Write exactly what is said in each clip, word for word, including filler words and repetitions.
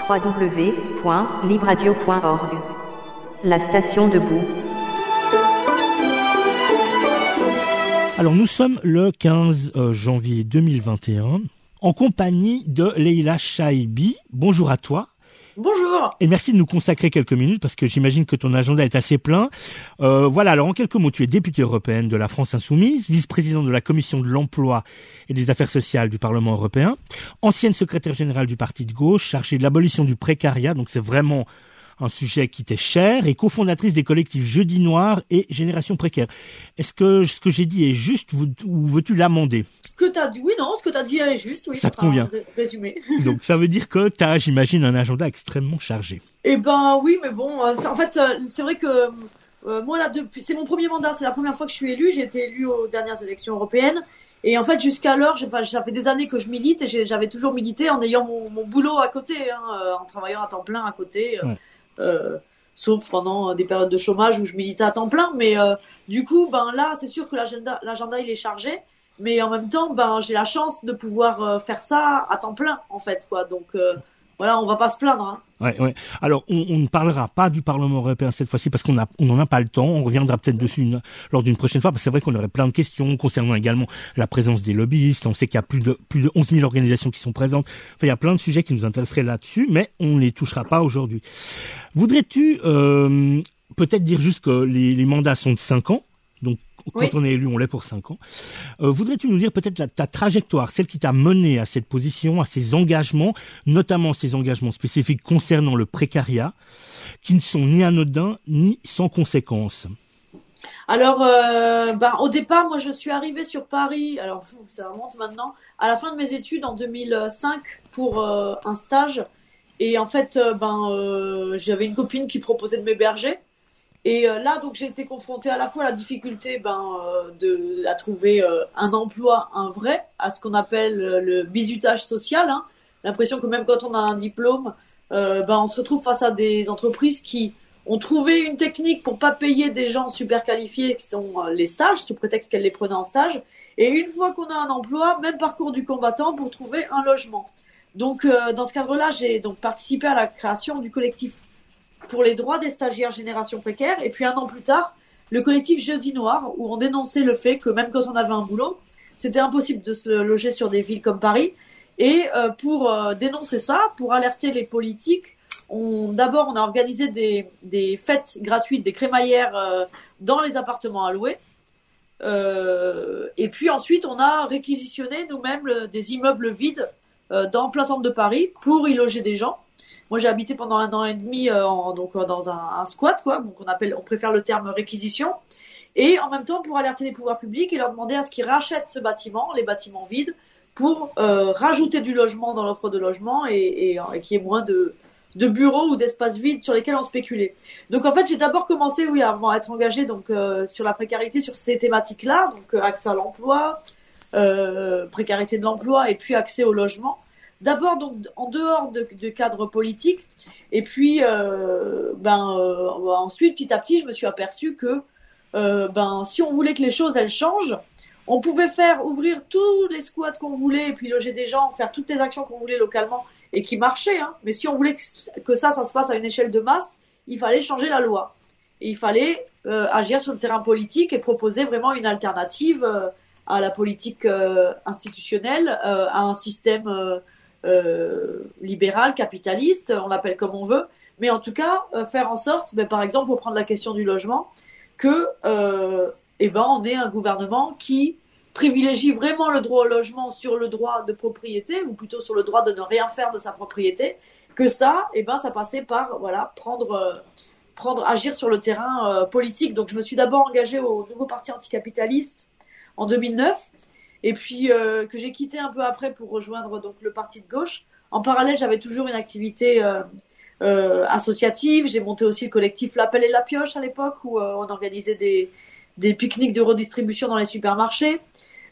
w w w point libradio point org. La station debout. Alors nous sommes le quinze janvier deux mille vingt et un en compagnie de Leïla Chaibi. Bonjour à toi. Bonjour. Et merci de nous consacrer quelques minutes parce que j'imagine que ton agenda est assez plein. Euh, voilà, alors en quelques mots, tu es députée européenne de la France Insoumise, vice-présidente de la Commission de l'Emploi et des Affaires sociales du Parlement européen, ancienne secrétaire générale du Parti de gauche, chargée de l'abolition du précariat, donc c'est vraiment un sujet qui t'est cher, et cofondatrice des collectifs Jeudi Noir et Génération Précaire. Est-ce que ce que j'ai dit est juste ou veux-tu l'amender ? Ce que t'as dit, oui, non, ce que t'as dit est juste, oui. Ça te convient. Résumé. Donc ça veut dire que t'as, j'imagine, un agenda extrêmement chargé. Eh ben oui, mais bon, euh, en fait, euh, c'est vrai que euh, moi là, depuis, c'est mon premier mandat, c'est la première fois que je suis élue. J'ai été élue aux dernières élections européennes, et en fait, jusqu'alors, j'ai, enfin, ça fait des années que je milite, et j'ai, j'avais toujours milité en ayant mon, mon boulot à côté, hein, euh, en travaillant à temps plein à côté. Euh, ouais. euh, sauf pendant des périodes de chômage où je militais à temps plein, mais euh, du coup, ben là, c'est sûr que l'agenda, l'agenda il est chargé. Mais en même temps, ben j'ai la chance de pouvoir euh, faire ça à temps plein, en fait, quoi. Donc euh, voilà, on va pas se plaindre. Hein. Ouais, ouais. Alors, on, on ne parlera pas du Parlement européen cette fois-ci parce qu'on a, on n'en a pas le temps. On reviendra peut-être dessus une, lors d'une prochaine fois. Parce que c'est vrai qu'on aurait plein de questions concernant également la présence des lobbyistes. On sait qu'il y a plus de plus de onze mille organisations qui sont présentes. Enfin, il y a plein de sujets qui nous intéresseraient là-dessus, mais on ne les touchera pas aujourd'hui. Voudrais-tu euh, peut-être dire juste que les, les mandats sont de cinq ans, donc. Quand oui. on est élu, on l'est pour cinq ans. Euh, voudrais-tu nous dire peut-être la, ta trajectoire, celle qui t'a mené à cette position, à ces engagements, notamment ces engagements spécifiques concernant le précariat, qui ne sont ni anodins ni sans conséquences? Alors, euh, ben, au départ, moi, je suis arrivée sur Paris, alors ça remonte maintenant, à la fin de mes études en deux mille cinq pour euh, un stage. Et en fait, euh, ben, euh, j'avais une copine qui proposait de m'héberger. Et euh, là, donc, j'ai été confrontée à la fois à la difficulté ben, euh, de à trouver euh, un emploi, un vrai, à ce qu'on appelle euh, le bizutage social. Hein. L'impression que même quand on a un diplôme, euh, ben, on se retrouve face à des entreprises qui ont trouvé une technique pour pas payer des gens super qualifiés, qui sont euh, les stages, sous prétexte qu'elles les prenaient en stage. Et une fois qu'on a un emploi, même parcours du combattant pour trouver un logement. Donc, euh, dans ce cadre-là, j'ai donc participé à la création du collectif pour les droits des stagiaires Génération Précaire, et puis un an plus tard, le collectif Jeudi Noir, où on dénonçait le fait que même quand on avait un boulot, c'était impossible de se loger sur des villes comme Paris. Et euh, pour euh, dénoncer ça, pour alerter les politiques, on, d'abord on a organisé des, des fêtes gratuites, des crémaillères euh, dans les appartements à louer. Euh, et puis ensuite, on a réquisitionné nous-mêmes le, des immeubles vides euh, dans plein centre de Paris pour y loger des gens. Moi, j'ai habité pendant un an et demi euh, en, donc euh, dans un, un squat, quoi. Donc on appelle, on préfère le terme réquisition. Et en même temps, pour alerter les pouvoirs publics et leur demander à ce qu'ils rachètent ce bâtiment, les bâtiments vides, pour euh, rajouter du logement dans l'offre de logement et, et, et qu'il y ait moins de, de bureaux ou d'espaces vides sur lesquels on spéculait. Donc en fait, j'ai d'abord commencé, oui, à être engagée donc euh, sur la précarité, sur ces thématiques-là, donc euh, accès à l'emploi, euh, précarité de l'emploi et puis accès au logement. D'abord donc en dehors de, de cadre politique, et puis euh, ben euh, ensuite petit à petit je me suis aperçue que euh, ben si on voulait que les choses elles changent, on pouvait faire ouvrir tous les squats qu'on voulait et puis loger des gens, faire toutes les actions qu'on voulait localement et qui marchaient, hein. Mais si on voulait que, que ça ça se passe à une échelle de masse, il fallait changer la loi et il fallait euh, agir sur le terrain politique et proposer vraiment une alternative euh, à la politique euh, institutionnelle, euh, à un système euh, Euh, libéral, capitaliste, on l'appelle comme on veut, mais en tout cas euh, faire en sorte, ben, par exemple pour prendre la question du logement, que euh, eh ben on ait un gouvernement qui privilégie vraiment le droit au logement sur le droit de propriété, ou plutôt sur le droit de ne rien faire de sa propriété, que ça, eh ben ça passait par voilà prendre euh, prendre agir sur le terrain euh, politique. Donc je me suis d'abord engagée au nouveau parti anticapitaliste en deux mille neuf. Et puis euh, que j'ai quitté un peu après pour rejoindre donc le parti de gauche. En parallèle, j'avais toujours une activité euh, euh, associative. J'ai monté aussi le collectif L'Appel et la Pioche à l'époque, où euh, on organisait des des pique-niques de redistribution dans les supermarchés.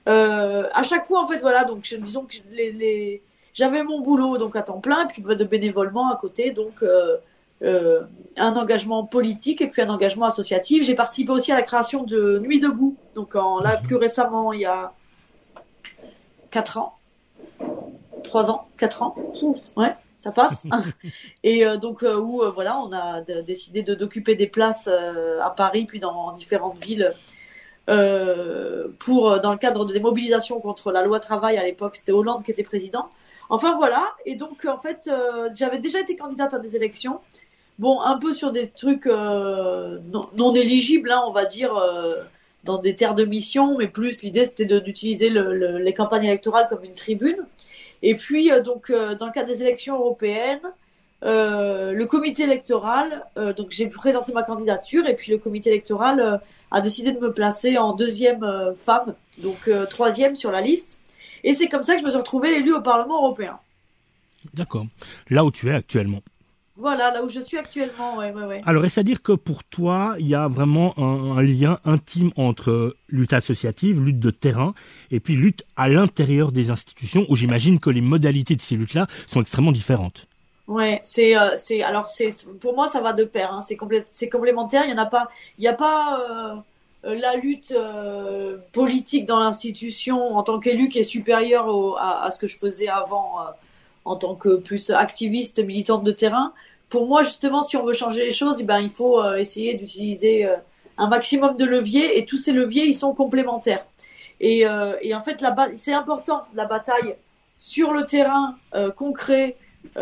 Euh, à chaque fois, en fait, voilà. Donc, disons que les, les... j'avais mon boulot donc à temps plein, et puis de bénévolement à côté, donc euh, euh, un engagement politique et puis un engagement associatif. J'ai participé aussi à la création de Nuit debout. Donc, en, là, plus récemment, il y a quatre ans, trois ans, quatre ans, ouais. ça passe. Et euh, donc euh, où euh, voilà, on a d- décidé de d'occuper des places euh, à Paris puis dans différentes villes euh, pour dans le cadre des mobilisations contre la loi travail. À l'époque, c'était Hollande qui était président. Enfin voilà. Et donc en fait, euh, j'avais déjà été candidate à des élections. Bon, un peu sur des trucs euh, non, non éligibles, hein, on va dire, euh, dans des terres de mission, mais plus l'idée c'était de, d'utiliser le, le, les campagnes électorales comme une tribune. Et puis, euh, donc, euh, dans le cadre des élections européennes, euh, le comité électoral, euh, donc j'ai présenté ma candidature, et puis le comité électoral euh, a décidé de me placer en deuxième euh, femme, donc euh, troisième sur la liste. Et c'est comme ça que je me suis retrouvée élue au Parlement européen. D'accord. Là où tu es actuellement. Voilà, là où je suis actuellement, ouais, ouais, ouais. Alors, est-ce à dire que pour toi, il y a vraiment un, un lien intime entre lutte associative, lutte de terrain, et puis lutte à l'intérieur des institutions, où j'imagine que les modalités de ces luttes-là sont extrêmement différentes. Ouais, c'est, euh, c'est, alors c'est, pour moi, ça va de pair, hein, c'est complè- c'est complémentaire. Il y en a pas, il y a pas euh, la lutte euh, politique dans l'institution en tant qu'élu qui est supérieure au, à, à ce que je faisais avant euh, en tant que plus activiste, militante de terrain. Pour moi, justement, si on veut changer les choses, eh ben, il faut euh, essayer d'utiliser euh, un maximum de leviers, et tous ces leviers, ils sont complémentaires. Et, euh, et en fait, la ba- c'est important, la bataille sur le terrain euh, concret,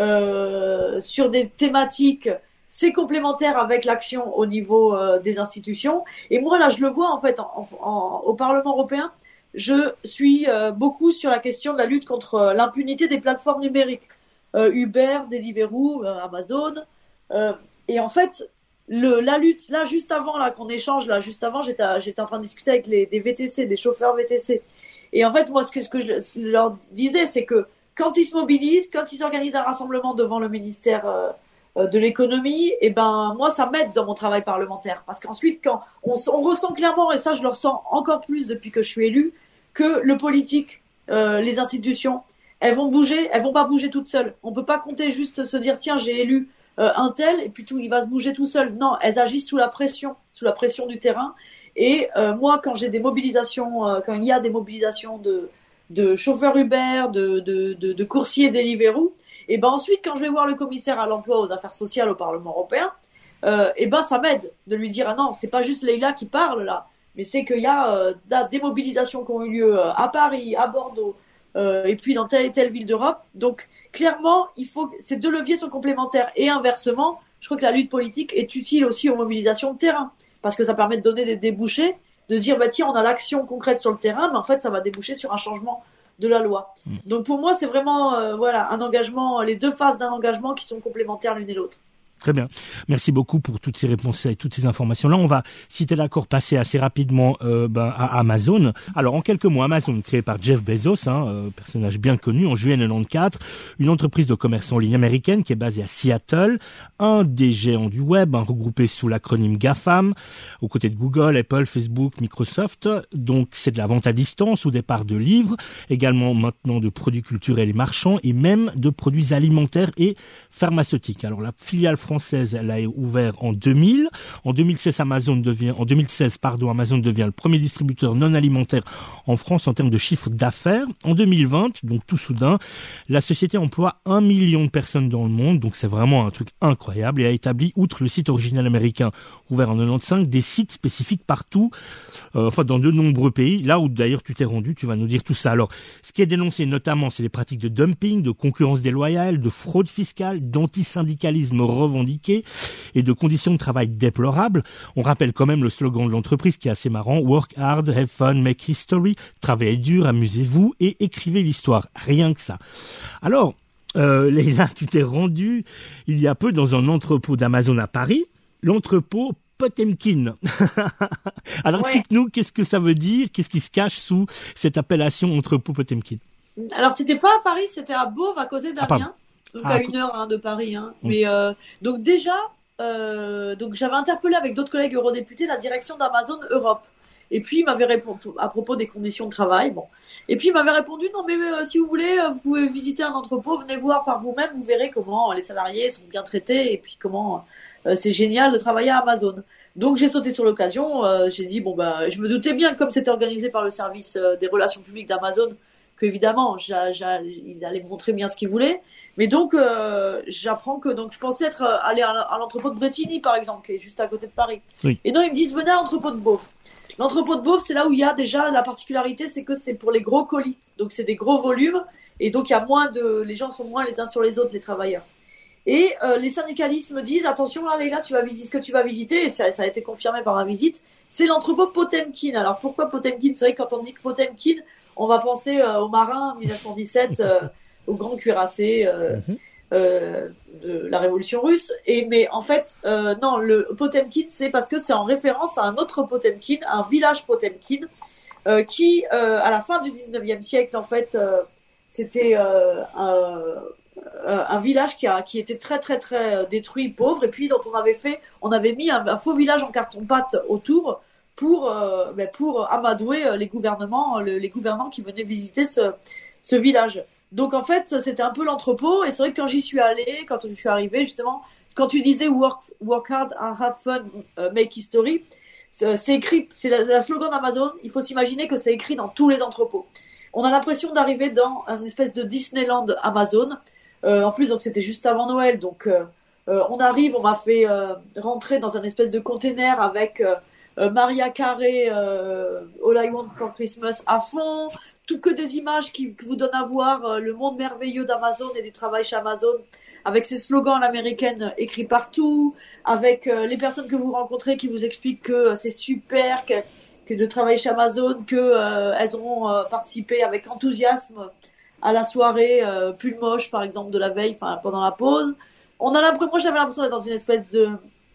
euh, sur des thématiques, c'est complémentaire avec l'action au niveau euh, des institutions. Et moi, là, je le vois, en fait, en, en, au Parlement européen, je suis euh, beaucoup sur la question de la lutte contre euh, l'impunité des plateformes numériques. Euh, Uber, Deliveroo, euh, Amazon. Euh, et en fait, le, la lutte, là, juste avant, là, qu'on échange, là, juste avant, j'étais, j'étais en train de discuter avec les, des V T C, des chauffeurs V T C. Et en fait, moi, ce que, ce que je leur disais, c'est que quand ils se mobilisent, quand ils organisent un rassemblement devant le ministère euh, euh, de l'économie, et ben, moi, ça m'aide dans mon travail parlementaire. Parce qu'ensuite, quand on, on ressent clairement, et ça, je le ressens encore plus depuis que je suis élue, que le politique, euh, les institutions, elles vont bouger, elles vont pas bouger toutes seules. On peut pas compter juste se dire tiens, j'ai élu euh, un tel et puis tout, il va se bouger tout seul. Non, elles agissent sous la pression, sous la pression du terrain. Et euh, moi, quand j'ai des mobilisations, euh, quand il y a des mobilisations de de chauffeurs Uber, de de de, de coursiers Deliveroo, et ben ensuite quand je vais voir le commissaire à l'emploi, aux affaires sociales au Parlement européen, euh, et ben ça m'aide de lui dire ah non, c'est pas juste Leïla qui parle là, mais c'est qu'il y a euh, des mobilisations qui ont eu lieu à Paris, à Bordeaux. Euh, et puis dans telle et telle ville d'Europe. Donc clairement, il faut que ces deux leviers sont complémentaires. Et inversement, je crois que la lutte politique est utile aussi aux mobilisations de terrain, parce que ça permet de donner des débouchés, de dire bah tiens, on a l'action concrète sur le terrain, mais en fait ça va déboucher sur un changement de la loi. Mmh. Donc pour moi, c'est vraiment euh, voilà un engagement, les deux phases d'un engagement qui sont complémentaires l'une et l'autre. Très bien. Merci beaucoup pour toutes ces réponses et toutes ces informations-là. On va, si t'es d'accord, passer assez rapidement euh, ben, à Amazon. Alors, en quelques mots, Amazon, créé par Jeff Bezos, hein, euh, personnage bien connu, en juillet quatre-vingt-quatorze, une entreprise de commerce en ligne américaine qui est basée à Seattle, un des géants du web, hein, regroupé sous l'acronyme GAFAM, aux côtés de Google, Apple, Facebook, Microsoft. Donc, c'est de la vente à distance, au départ de livres, également maintenant de produits culturels et marchands, et même de produits alimentaires et pharmaceutiques. Alors, la filiale française, elle a ouvert en deux mille. En deux mille seize, Amazon devient, en deux mille seize, pardon, Amazon devient le premier distributeur non alimentaire en France en termes de chiffre d'affaires. En deux mille vingt, donc tout soudain, la société emploie un million de personnes dans le monde, donc c'est vraiment un truc incroyable, et a établi, outre le site original américain ouvert en quatre-vingt-quinze, des sites spécifiques partout, euh, enfin dans de nombreux pays, là où d'ailleurs tu t'es rendu, tu vas nous dire tout ça. Alors, ce qui est dénoncé notamment, c'est les pratiques de dumping, de concurrence déloyale, de fraude fiscale, d'antisyndicalisme revendiqué et de conditions de travail déplorables. On rappelle quand même le slogan de l'entreprise qui est assez marrant: Work hard, have fun, make history. Travaillez dur, amusez-vous et écrivez l'histoire. Rien que ça. Alors, euh, Leïla, tu t'es rendu il y a peu dans un entrepôt d'Amazon à Paris, l'entrepôt Potemkin. Alors, ouais. Explique-nous qu'est-ce que ça veut dire, qu'est-ce qui se cache sous cette appellation entrepôt Potemkin. Alors, c'était pas à Paris, c'était à Beauvais, à côté d'Amiens. Ah, donc ah, à une heure hein, de Paris. Hein. Mmh. Mais euh, donc déjà, euh, donc j'avais interpellé avec d'autres collègues eurodéputés la direction d'Amazon Europe. Et puis il m'avait répondu à propos des conditions de travail. Bon. Et puis il m'avait répondu non mais euh, si vous voulez, euh, vous pouvez visiter un entrepôt, venez voir par vous-même, vous verrez comment les salariés sont bien traités et puis comment euh, c'est génial de travailler à Amazon. Donc j'ai sauté sur l'occasion. Euh, j'ai dit bon bah je me doutais bien que comme c'était organisé par le service euh, des relations publiques d'Amazon, que évidemment, j'a, j'a, ils allaient montrer bien ce qu'ils voulaient. Mais donc, euh, j'apprends que donc je pensais être euh, aller à, à l'entrepôt de Bretigny, par exemple, qui est juste à côté de Paris. Oui. Et non, ils me disent venez à l'entrepôt de Beauvre. L'entrepôt de Beauvre, c'est là où il y a déjà la particularité, c'est que c'est pour les gros colis. Donc c'est des gros volumes, et donc il y a moins de, les gens sont moins les uns sur les autres, les travailleurs. Et euh, les syndicalistes me disent attention là, Leïla, tu vas visiter ce que tu vas visiter, et ça, ça a été confirmé par ma visite. C'est l'entrepôt Potemkin. Alors pourquoi Potemkin? C'est vrai que quand on dit que Potemkin, on va penser euh, aux marins mille neuf cent dix-sept, euh, aux grands cuirassés euh, mm-hmm. euh, de la Révolution russe. Et mais en fait, euh, non, le Potemkin, c'est parce que c'est en référence à un autre Potemkin, un village Potemkin, euh, qui, euh, à la fin du dix-neuvième siècle, en fait, euh, c'était euh, un, un village qui a qui était très très très détruit, pauvre, et puis dont on avait fait, on avait mis un, un faux village en carton-pâte autour. pour euh, ben pour amadouer les gouvernements, le, les gouvernants qui venaient visiter ce, ce village. Donc en fait, c'était un peu l'entrepôt, et c'est vrai que quand j'y suis allée, quand je suis arrivée, justement, quand tu disais work, work hard and have fun, uh, make history, c'est, c'est écrit, c'est la, la slogan d'Amazon, il faut s'imaginer que c'est écrit dans tous les entrepôts. On a l'impression d'arriver dans une espèce de Disneyland Amazon. Euh, en plus, donc c'était juste avant Noël, donc euh, euh, on arrive, on m'a fait euh, rentrer dans un espèce de container avec euh, Euh, Maria Carey, euh, All I Want for Christmas à fond, tout que des images qui, qui vous donnent à voir euh, le monde merveilleux d'Amazon et du travail chez Amazon, avec ces slogans à l'américaine écrits partout, avec euh, les personnes que vous rencontrez qui vous expliquent que euh, c'est super, que, que de travailler chez Amazon, que euh, elles auront euh, participé avec enthousiasme à la soirée euh, pull moche par exemple de la veille, enfin pendant la pause. On a l'impression, moi j'avais l'impression d'être dans une espèce de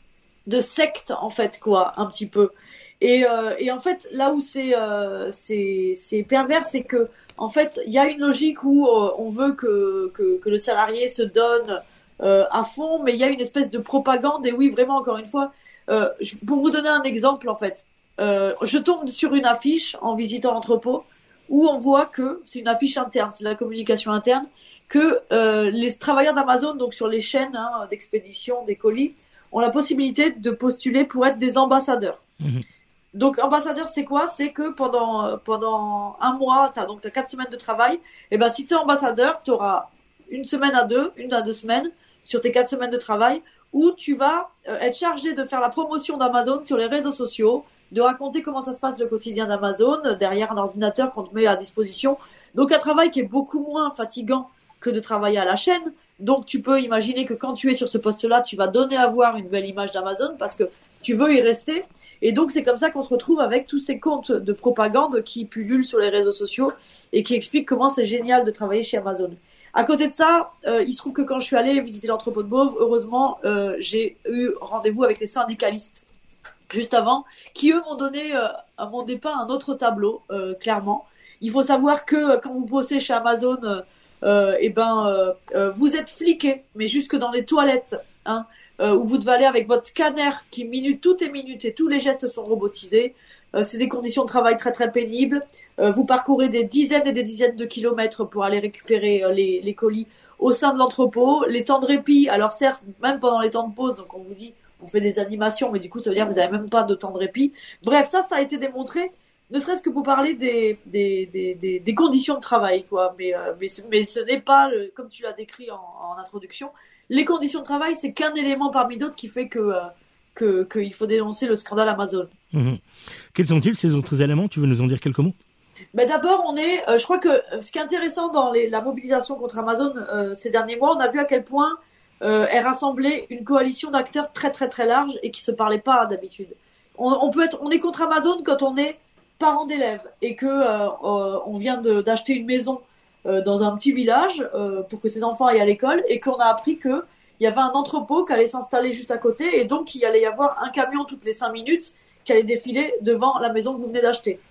de secte en fait quoi, un petit peu. Et euh, et en fait là où c'est euh, c'est c'est pervers, c'est que en fait il y a une logique où euh, on veut que que que le salarié se donne euh, à fond, mais il y a une espèce de propagande. Et oui, vraiment, encore une fois, euh, je, pour vous donner un exemple en fait, euh, je tombe sur une affiche en visitant l'entrepôt où on voit que c'est une affiche interne, c'est de la communication interne, que euh, les travailleurs d'Amazon, donc sur les chaînes hein, d'expédition des colis, ont la possibilité de postuler pour être des ambassadeurs. Mmh. Donc, ambassadeur, c'est quoi? C'est que pendant, pendant un mois, t'as, donc t'as quatre semaines de travail. Et ben, si t'es ambassadeur, t'auras une semaine à deux, une à deux semaines sur tes quatre semaines de travail où tu vas euh, être chargé de faire la promotion d'Amazon sur les réseaux sociaux, de raconter comment ça se passe le quotidien d'Amazon derrière un ordinateur qu'on te met à disposition. Donc, un travail qui est beaucoup moins fatigant que de travailler à la chaîne. Donc, tu peux imaginer que quand tu es sur ce poste-là, tu vas donner à voir une belle image d'Amazon parce que tu veux y rester. Et donc, c'est comme ça qu'on se retrouve avec tous ces comptes de propagande qui pullulent sur les réseaux sociaux et qui expliquent comment c'est génial de travailler chez Amazon. À côté de ça, euh, il se trouve que quand je suis allée visiter l'entrepôt de Beauvre, heureusement, euh, j'ai eu rendez-vous avec les syndicalistes juste avant, qui eux m'ont donné euh, à mon départ un autre tableau, euh, clairement. Il faut savoir que euh, quand vous bossez chez Amazon, euh, euh, eh ben, euh, euh, vous êtes fliqué, mais jusque dans les toilettes, hein, euh, où vous devez aller avec votre scanner qui minute, tout est minuté, tous les gestes sont robotisés. Euh, c'est des conditions de travail très très pénibles. Euh, vous parcourez des dizaines et des dizaines de kilomètres pour aller récupérer euh, les, les colis au sein de l'entrepôt. Les temps de répit, alors certes, même pendant les temps de pause, donc on vous dit, on fait des animations, mais du coup ça veut dire que vous n'avez même pas de temps de répit. Bref, ça, ça a été démontré, ne serait-ce que pour parler des des des des, des conditions de travail, quoi. Mais euh, mais mais ce n'est pas le, comme tu l'as décrit en, en introduction. Les conditions de travail, c'est qu'un élément parmi d'autres qui fait que euh, que qu'il faut dénoncer le scandale Amazon. Mmh. Quels sont-ils ces autres éléments? Tu veux nous en dire quelques mots? Ben d'abord, on est, euh, je crois que ce qui est intéressant dans les, la mobilisation contre Amazon euh, ces derniers mois, on a vu à quel point euh, elle rassemblait une coalition d'acteurs très très très large et qui se parlaient pas d'habitude. On, on peut être, on est contre Amazon quand on est parent d'élèves et que euh, euh, on vient de, d'acheter une maison euh, dans un petit village euh, pour que ses enfants aillent à l'école et qu'on a appris que il y avait un entrepôt qui allait s'installer juste à côté et donc il allait y avoir un camion toutes les cinq minutes qui allait défiler devant la maison que vous venez d'acheter.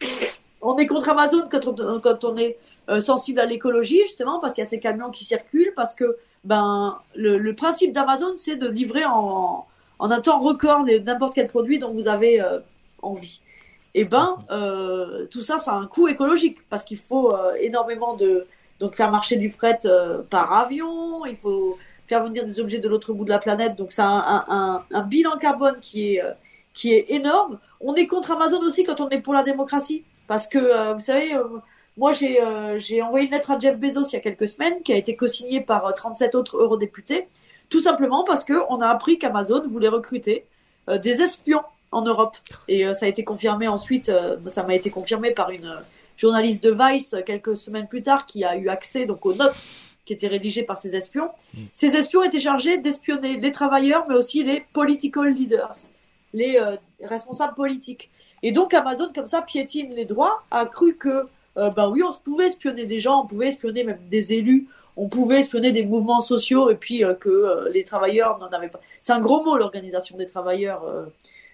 On est contre Amazon quand on, quand on est euh, sensible à l'écologie, justement, parce qu'il y a ces camions qui circulent, parce que ben le, le principe d'Amazon, c'est de livrer en, en un temps record n'importe quel produit dont vous avez euh, envie. Et ben, euh, tout ça, ça a un coût écologique, parce qu'il faut euh, énormément de... Donc, faire marcher du fret euh, par avion, il faut faire venir des objets de l'autre bout de la planète, donc ça a un, un, un bilan carbone qui est, euh, qui est énorme. On est contre Amazon aussi quand on est pour la démocratie. Parce que, euh, vous savez, euh, Moi, j'ai euh, j'ai envoyé une lettre à Jeff Bezos il y a quelques semaines, qui a été co-signée par euh, trente-sept autres eurodéputés, tout simplement parce que on a appris qu'Amazon voulait recruter euh, des espions en Europe. Et euh, ça a été confirmé ensuite, euh, ça m'a été confirmé par une euh, journaliste de Vice euh, quelques semaines plus tard, qui a eu accès donc aux notes qui étaient rédigées par ces espions. Mmh. Ces espions étaient chargés d'espionner les travailleurs, mais aussi les political leaders, les euh, responsables politiques. Et donc Amazon, comme ça, piétine les droits, a cru que, euh, ben oui, on pouvait espionner des gens, on pouvait espionner même des élus, on pouvait espionner des mouvements sociaux, et puis euh, que euh, les travailleurs n'en avaient pas. C'est un gros mot, l'organisation des travailleurs. Euh,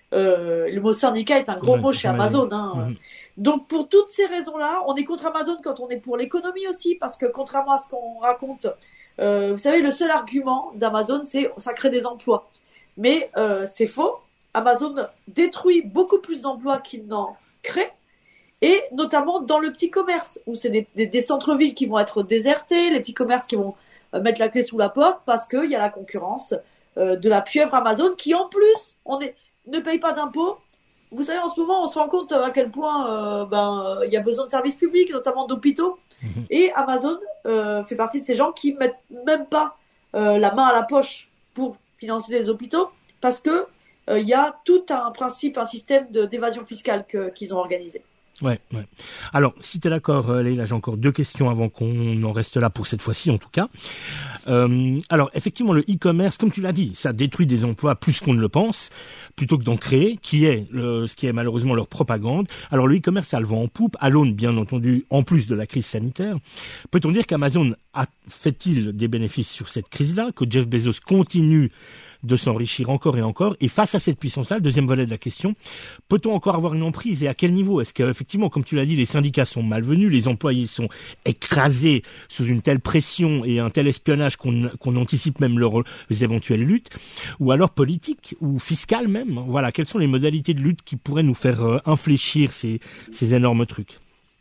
euh, le mot syndicat est un gros ouais, mot chez Amazon. Hein. Mmh. Donc pour toutes ces raisons-là, on est contre Amazon quand on est pour l'économie aussi, parce que contrairement à ce qu'on raconte, euh, vous savez, le seul argument d'Amazon, c'est ça crée des emplois. Mais euh, c'est faux. Amazon détruit beaucoup plus d'emplois qu'il n'en crée, et notamment dans le petit commerce, où c'est des, des, des centres-villes qui vont être désertés, les petits commerces qui vont euh, mettre la clé sous la porte, parce qu'il y a la concurrence euh, de la pieuvre Amazon, qui en plus on est, ne paye pas d'impôts. Vous savez, en ce moment, on se rend compte à quel point euh, ben il y a besoin de services publics, notamment d'hôpitaux, mmh. et Amazon euh, fait partie de ces gens qui mettent même pas euh, la main à la poche pour financer les hôpitaux, parce que il euh, y a tout un principe, un système de, d'évasion fiscale que, qu'ils ont organisé. Ouais, ouais. Alors, si tu es d'accord, Leïla, j'ai encore deux questions avant qu'on en reste là pour cette fois-ci, en tout cas. Euh, alors, effectivement, le e-commerce, comme tu l'as dit, ça détruit des emplois plus qu'on ne le pense, plutôt que d'en créer, qui est le, ce qui est malheureusement leur propagande. Alors, le e-commerce, ça le vend en poupe, à l'aune, bien entendu, en plus de la crise sanitaire. Peut-on dire qu'Amazon a fait-il des bénéfices sur cette crise-là, que Jeff Bezos continue de s'enrichir encore et encore, et face à cette puissance-là, le deuxième volet de la question, peut-on encore avoir une emprise, et à quel niveau? Est-ce qu'effectivement, comme tu l'as dit, les syndicats sont malvenus, les employés sont écrasés sous une telle pression et un tel espionnage qu'on, qu'on anticipe même leurs éventuelles luttes, ou alors politique, ou fiscale même? Voilà, quelles sont les modalités de lutte qui pourraient nous faire euh, infléchir ces, ces énormes trucs?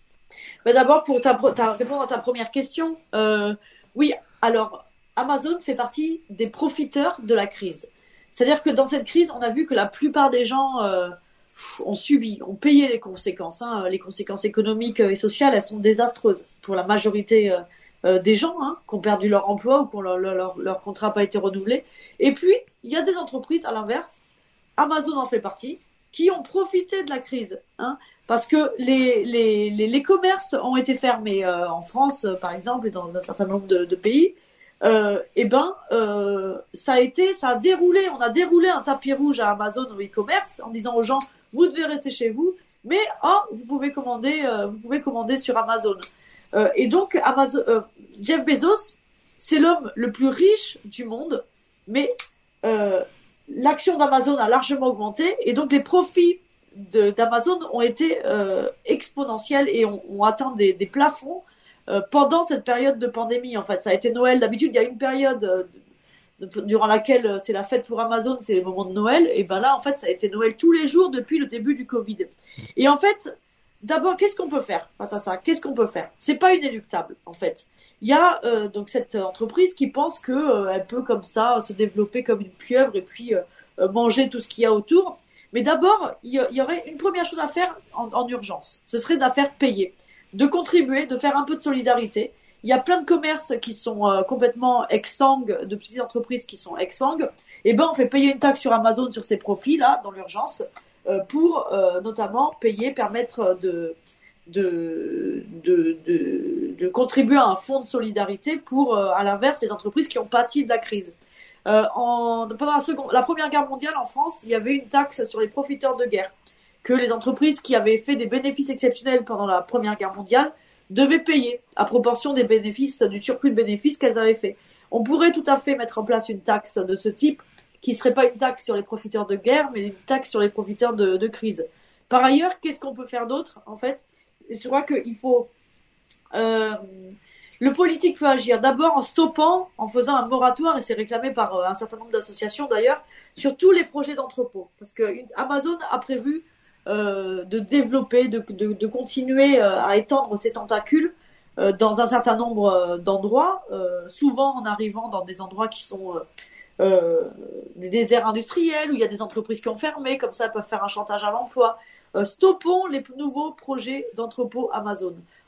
Mais d'abord, pour ta, ta, répondre à ta première question, euh, oui, alors, Amazon fait partie des profiteurs de la crise. C'est-à-dire que dans cette crise, on a vu que la plupart des gens euh, ont subi, ont payé les conséquences. Hein. Les conséquences économiques et sociales, elles sont désastreuses pour la majorité euh, euh, des gens hein, qui ont perdu leur emploi ou que leur, leur, leur contrat n'a pas été renouvelé. Et puis, il y a des entreprises, à l'inverse, Amazon en fait partie, qui ont profité de la crise. Hein, parce que les, les, les, les commerces ont été fermés euh, en France, par exemple, et dans un certain nombre de, de pays. Euh, et ben, euh, ça a été, ça a déroulé, on a déroulé un tapis rouge à Amazon au e-commerce en disant aux gens, vous devez rester chez vous, mais oh, vous pouvez commander, euh, vous pouvez commander sur Amazon. Euh, et donc, Amazon, euh, Jeff Bezos, c'est l'homme le plus riche du monde, mais euh, l'action d'Amazon a largement augmenté, et donc les profits de, d'Amazon ont été euh, exponentiels et ont, ont atteint des, des plafonds. Euh, pendant cette période de pandémie, en fait, ça a été Noël. D'habitude, il y a une période euh, de, de, durant laquelle euh, c'est la fête pour Amazon, c'est les moments de Noël. Et ben là, en fait, ça a été Noël tous les jours depuis le début du Covid. Et en fait, d'abord, qu'est-ce qu'on peut faire face à ça? Qu'est-ce qu'on peut faire? C'est pas inéluctable, en fait. Il y a euh, donc cette entreprise qui pense que euh, elle peut comme ça se développer comme une pieuvre et puis euh, manger tout ce qu'il y a autour. Mais d'abord, il y, y aurait une première chose à faire en, en urgence. Ce serait de la faire payer, de contribuer, de faire un peu de solidarité. Il y a plein de commerces qui sont euh, complètement exsangues, de petites entreprises qui sont exsangues. Et ben, on fait payer une taxe sur Amazon sur ces profits là, dans l'urgence, euh, pour euh, notamment payer, permettre de de, de de de contribuer à un fonds de solidarité pour, euh, à l'inverse, les entreprises qui ont pâti de la crise. Euh, en, pendant la seconde, la Première Guerre mondiale en France, il y avait une taxe sur les profiteurs de guerre, que les entreprises qui avaient fait des bénéfices exceptionnels pendant la Première Guerre mondiale devaient payer à proportion des bénéfices, du surplus de bénéfices qu'elles avaient fait. On pourrait tout à fait mettre en place une taxe de ce type, qui serait pas une taxe sur les profiteurs de guerre, mais une taxe sur les profiteurs de, de crise. Par ailleurs, qu'est-ce qu'on peut faire d'autre, en fait? Je crois qu'il faut... Euh, le politique peut agir d'abord en stoppant, en faisant un moratoire, et c'est réclamé par euh, un certain nombre d'associations d'ailleurs, sur tous les projets d'entrepôt. Parce que Amazon a prévu Euh, de développer, de, de, de continuer euh, à étendre ses tentacules euh, dans un certain nombre euh, d'endroits, euh, souvent en arrivant dans des endroits qui sont euh, euh, des déserts industriels où il y a des entreprises qui ont fermé, comme ça elles peuvent faire un chantage à l'emploi. Euh, stoppons les nouveaux projets d'entrepôt Amazon.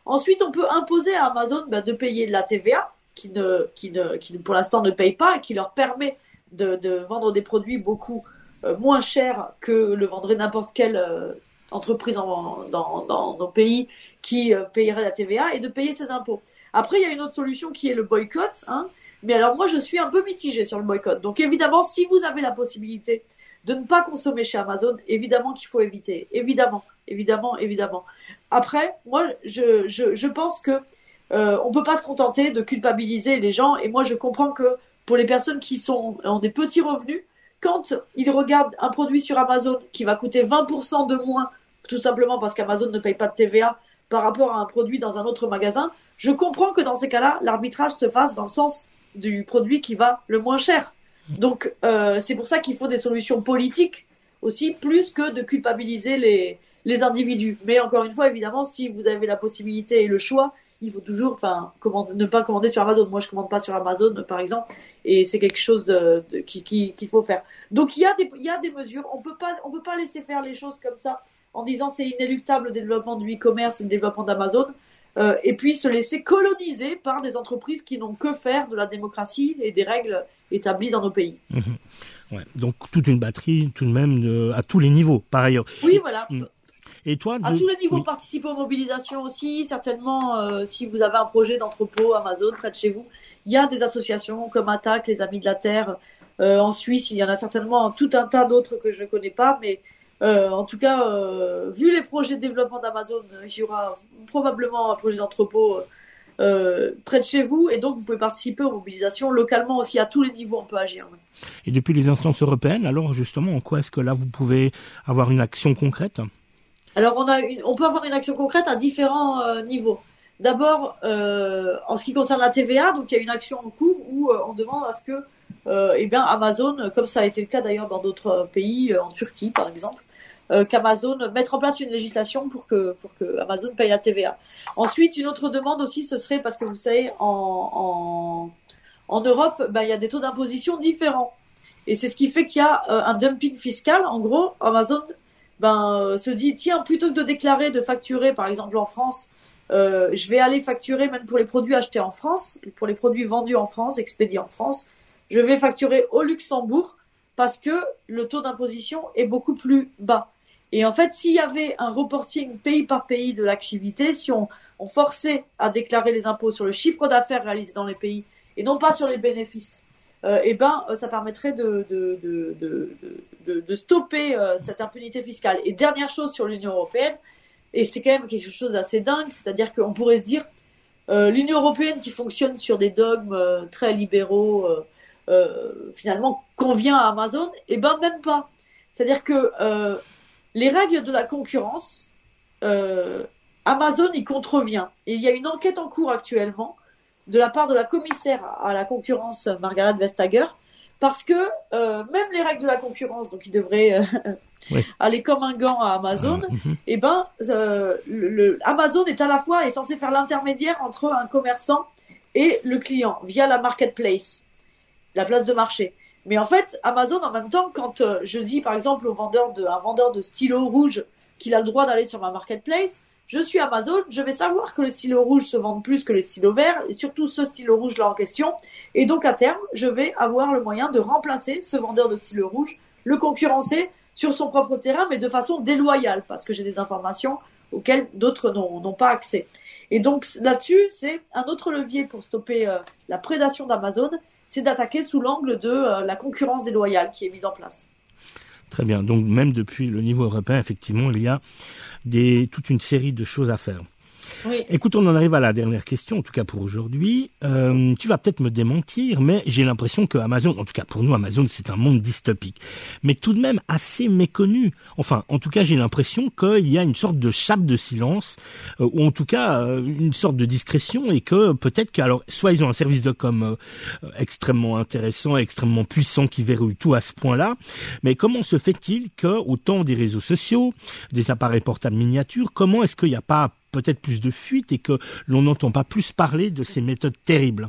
Ensuite, on peut imposer à Amazon bah, de payer de la T V A, qui ne, qui ne, qui pour l'instant ne paye pas, et qui leur permet de, de vendre des produits beaucoup euh, moins chers que le vendrait n'importe quelle euh, entreprise en, dans, dans nos pays qui euh, payerait la T V A et de payer ses impôts. Après, il y a une autre solution qui est le boycott, hein. Mais alors moi, je suis un peu mitigée sur le boycott. Donc évidemment, si vous avez la possibilité de ne pas consommer chez Amazon, évidemment qu'il faut éviter. Évidemment, évidemment, évidemment. Après, moi, je, je, je pense que euh, on peut pas se contenter de culpabiliser les gens. Et moi, je comprends que pour les personnes qui sont ont des petits revenus, quand ils regardent un produit sur Amazon qui va coûter vingt pour cent de moins, tout simplement parce qu'Amazon ne paye pas de T V A par rapport à un produit dans un autre magasin, je comprends que dans ces cas-là, l'arbitrage se fasse dans le sens du produit qui va le moins cher. Donc, euh, c'est pour ça qu'il faut des solutions politiques aussi, plus que de culpabiliser les, les individus. Mais encore une fois, évidemment, si vous avez la possibilité et le choix, il faut toujours, enfin, commander, ne pas commander sur Amazon. Moi, je commande pas sur Amazon, par exemple, et c'est quelque chose de, de qui, qui, qu'il faut faire. Donc, il y a des, il y a des mesures. On peut pas, on peut pas laisser faire les choses comme ça en disant c'est inéluctable le développement du e-commerce et le développement d'Amazon. Euh, et puis se laisser coloniser par des entreprises qui n'ont que faire de la démocratie et des règles établies dans nos pays. Mmh. Ouais, donc toute une batterie tout de même de, à tous les niveaux, par ailleurs. Oui, voilà. Et toi, de... À tous les niveaux, oui. participer aux mobilisations aussi. Certainement, euh, si vous avez un projet d'entrepôt Amazon près de chez vous, il y a des associations comme Attaque, les Amis de la Terre. Euh, en Suisse, il y en a certainement tout un tas d'autres que je ne connais pas, mais Euh, en tout cas, euh, vu les projets de développement d'Amazon, il y aura probablement un projet d'entrepôt euh, près de chez vous, et donc vous pouvez participer aux mobilisations localement aussi, à tous les niveaux on peut agir. Ouais. Et depuis les instances européennes, alors justement, en quoi est-ce que là vous pouvez avoir une action concrète ? Alors on a une, on peut avoir une action concrète à différents euh, niveaux. D'abord, euh, en ce qui concerne la T V A, donc il y a une action en cours où euh, on demande à ce que, euh, eh bien, Amazon, comme ça a été le cas d'ailleurs dans d'autres pays, euh, en Turquie par exemple, euh, qu'Amazon mette en place une législation pour que pour que Amazon paye la T V A. Ensuite, une autre demande aussi, ce serait parce que vous savez, en en, en Europe, ben, il y a des taux d'imposition différents, et c'est ce qui fait qu'il y a euh, un dumping fiscal. En gros, Amazon ben euh, se dit tiens, plutôt que de déclarer, de facturer, par exemple en France. Euh, je vais aller facturer même pour les produits achetés en France, pour les produits vendus en France, expédiés en France. Je vais facturer au Luxembourg parce que le taux d'imposition est beaucoup plus bas. Et en fait, s'il y avait un reporting pays par pays de l'activité, si on, on forçait à déclarer les impôts sur le chiffre d'affaires réalisé dans les pays et non pas sur les bénéfices, euh, eh ben, ça permettrait de, de, de, de, de, de stopper euh, cette impunité fiscale. Et dernière chose sur l'Union européenne, et c'est quand même quelque chose d'assez dingue, c'est-à-dire qu'on pourrait se dire, euh, l'Union européenne qui fonctionne sur des dogmes euh, très libéraux, euh, euh, finalement convient à Amazon, et ben même pas. C'est-à-dire que euh, les règles de la concurrence, euh, Amazon y contrevient. Et il y a une enquête en cours actuellement de la part de la commissaire à la concurrence, Margaret Vestager, parce que euh, même les règles de la concurrence, donc ils devraient euh, oui. aller comme un gant à Amazon, ah, mm-hmm. et ben euh, le, le, Amazon est à la fois est censé faire l'intermédiaire entre un commerçant et le client via la marketplace, la place de marché. Mais en fait, Amazon en même temps, quand euh, je dis par exemple au vendeur de un vendeur de stylo rouge qu'il a le droit d'aller sur ma marketplace, je suis Amazon, je vais savoir que les stylos rouges se vendent plus que les stylos verts, et surtout ce stylo rouge-là en question. Et donc, à terme, je vais avoir le moyen de remplacer ce vendeur de stylos rouges, le concurrencer sur son propre terrain, mais de façon déloyale, parce que j'ai des informations auxquelles d'autres n'ont, n'ont pas accès. Et donc, là-dessus, c'est un autre levier pour stopper euh, la prédation d'Amazon, c'est d'attaquer sous l'angle de euh, la concurrence déloyale qui est mise en place. Très bien. Donc, même depuis le niveau européen, effectivement, il y a Des, toute une série de choses à faire. Oui. Écoute, on en arrive à la dernière question, en tout cas pour aujourd'hui. Euh, tu vas peut-être me démentir, mais j'ai l'impression que Amazon, en tout cas pour nous, Amazon, c'est un monde dystopique. Mais tout de même assez méconnu. Enfin, en tout cas, j'ai l'impression qu'il y a une sorte de chape de silence, euh, ou en tout cas, euh, une sorte de discrétion, et que peut-être que, alors, soit ils ont un service de com euh, extrêmement intéressant, extrêmement puissant, qui verrouille tout à ce point-là, mais comment se fait-il qu'au temps des réseaux sociaux, des appareils portables miniatures, comment est-ce qu'il n'y a pas peut-être plus de fuite et que l'on n'entend pas plus parler de ces méthodes terribles?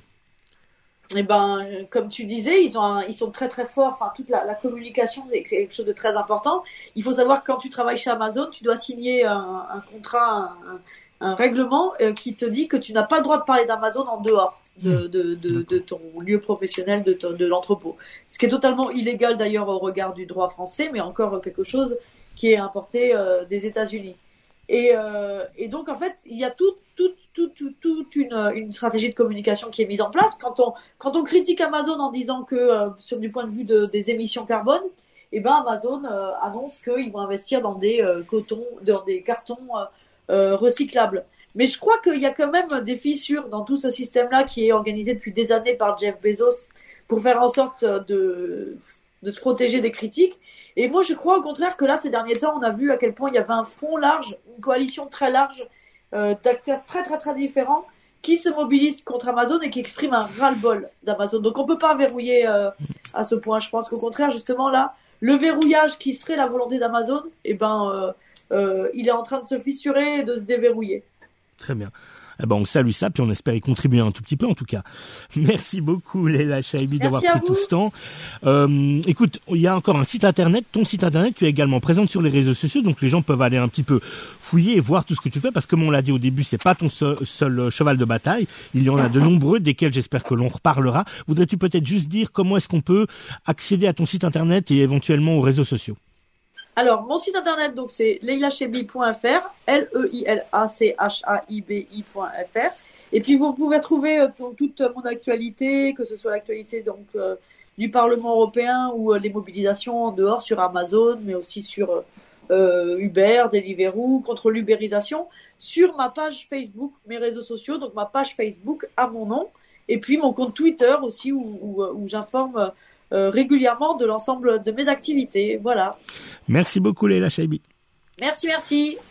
Eh ben, comme tu disais, ils ont, un, ils sont très très forts. Enfin, toute la, la communication, c'est quelque chose de très important. Il faut savoir que quand tu travailles chez Amazon, tu dois signer un, un contrat un, un, un règlement euh, qui te dit que tu n'as pas le droit de parler d'Amazon en dehors de, de, de, de ton lieu professionnel, de, ton, de l'entrepôt. Ce qui est totalement illégal d'ailleurs au regard du droit français, mais encore quelque chose qui est importé euh, des États-Unis. Et, euh, et donc en fait, il y a toute tout, tout, tout, tout une, une stratégie de communication qui est mise en place. Quand on, quand on critique Amazon en disant que euh, sur du point de vue de, des émissions carbone, eh ben Amazon euh, annonce qu'ils vont investir dans des euh, cotons, dans des cartons euh, euh, recyclables. Mais je crois qu'il y a quand même des fissures dans tout ce système-là qui est organisé depuis des années par Jeff Bezos pour faire en sorte de, de se protéger des critiques. Et moi, je crois au contraire que là, ces derniers temps, on a vu à quel point il y avait un front large, une coalition très large euh, d'acteurs très très très différents qui se mobilisent contre Amazon et qui expriment un ras-le-bol d'Amazon. Donc on peut pas verrouiller euh, à ce point. Je pense qu'au contraire, justement là, le verrouillage qui serait la volonté d'Amazon, eh ben, euh, euh, il est en train de se fissurer et de se déverrouiller. Très bien. Eh ben, on salue ça, puis on espère y contribuer un tout petit peu, en tout cas. Merci beaucoup, Leila Chaibi, d'avoir pris tout ce temps. Euh, écoute, il y a encore un site internet, ton site internet, tu es également présente sur les réseaux sociaux, donc les gens peuvent aller un petit peu fouiller et voir tout ce que tu fais, parce que comme on l'a dit au début, c'est pas ton seul, seul cheval de bataille. Il y en a de nombreux, desquels j'espère que l'on reparlera. Voudrais-tu peut-être juste dire comment est-ce qu'on peut accéder à ton site internet et éventuellement aux réseaux sociaux? Alors, mon site internet, donc, c'est leila chaibi point f r, L E I L A C H A I B I point F R. Et puis, vous pouvez trouver euh, toute mon actualité, que ce soit l'actualité, donc, euh, du Parlement européen ou euh, les mobilisations en dehors sur Amazon, mais aussi sur euh, Uber, Deliveroo, contre l'ubérisation, sur ma page Facebook, mes réseaux sociaux, donc ma page Facebook à mon nom, et puis mon compte Twitter aussi, où, où, où j'informe Euh, régulièrement de l'ensemble de mes activités. Voilà. Merci beaucoup, Leila Chaibi. Merci, merci.